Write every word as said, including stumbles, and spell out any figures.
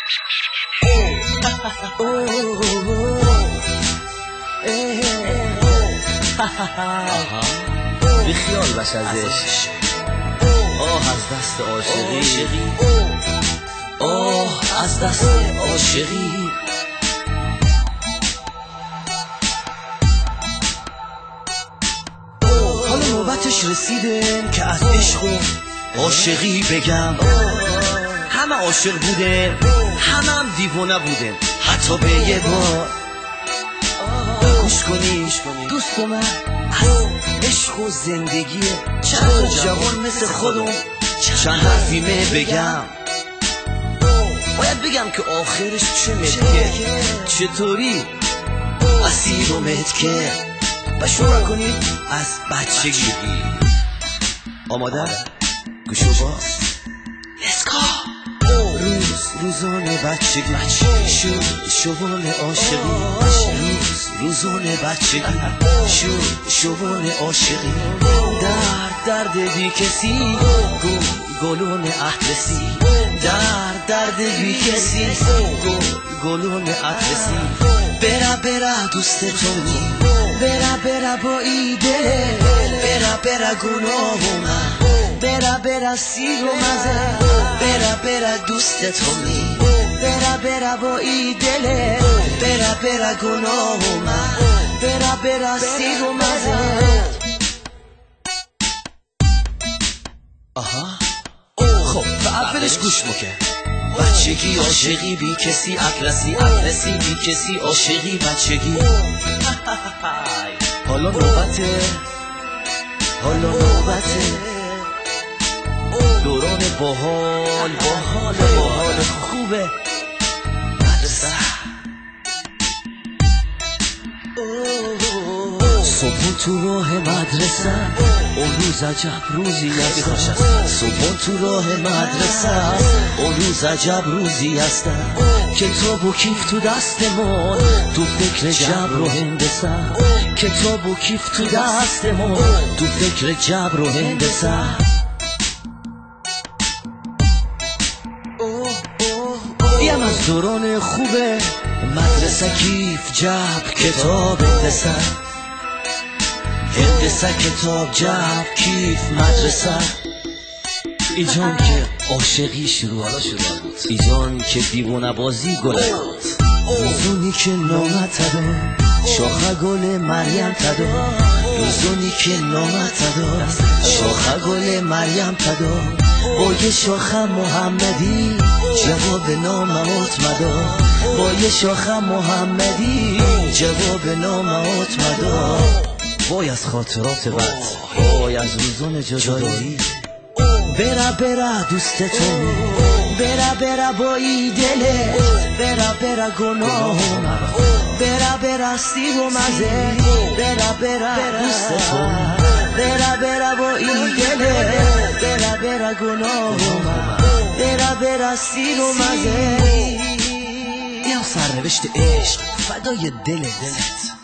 بیخیال باش ازش. آه از دست عاشقی، آه از دست عاشقی. حالا نوبتش رسیده که از عشق و عاشقی بگم. همه عاشق بوده، همه هم دیوانه بوده، حتی به یه بار. گوش کنی دوست من، از عشق و زندگی چند جوان مثل خودم چند حرفیمه بگم. باید بگم که آخرش چه متکه، چطوری اسیر و متکه. و شروع کنید از بچگی. آماده؟ گوشو باز. روز روزانه بچگی، شو شوان عاشقی. روز روزانه بچگی، شو شوان عاشقی. درد درد بی کسی، گل گلون اطلسی. درد درد بی کسی، گل گلون اطلسی. برا برا دوست تو می، برا برا با ایده، برا برا گناهومه، برا برا سیر و مزه، برا برا دوست تو می، برا برا با ای دله، برا برا گناهومه، برا برا سیر و مزه. آها خب به اولش گوش مکن. بچگی عاشقی بی کسی، اطلسی اطلسی بی کسی، عاشقی بچگی. حالا نوبته، حالا نوبته دوران باحال، باحال باحال خوبه مدرسه. صبح تو راه مدرسه، اون روز عجب روزی است. صبح تو راه مدرسه، اون روز عجب روزی است. کتاب و کیف تو دست ما، تو فکر جبر و هندسه. کتاب و کیف تو دست ما، تو فکر جبر و هندسه. دیم از دوران خوبه مدرسه، کیف جبر کتاب هندسه. هندسه کتاب جبر کیف مدرسه. ایجان که عاشقی شروع بود، ایجان که دیوانه بازی گله بود. روزونی که نامه تدا، شاخه گل مریم تدا. روزونی که نامه تدا، شاخه گل مریم تدا. با یه شاخه محمدی جواب نامهات مدا. با یه شاخه محمدی جواب نامهات مدا. وای از خاطرات بد، وای از روزون جدایی. برا برا دوست تو، برا برا با ای دله، برا برا گناهومه، برا برا سیر و مزه، برا برا دوست تو، برا برا با ای دله، برا برا گناهومه، برا برا سیر و مزه. یا سرنوشت عشق فدای دل دلت.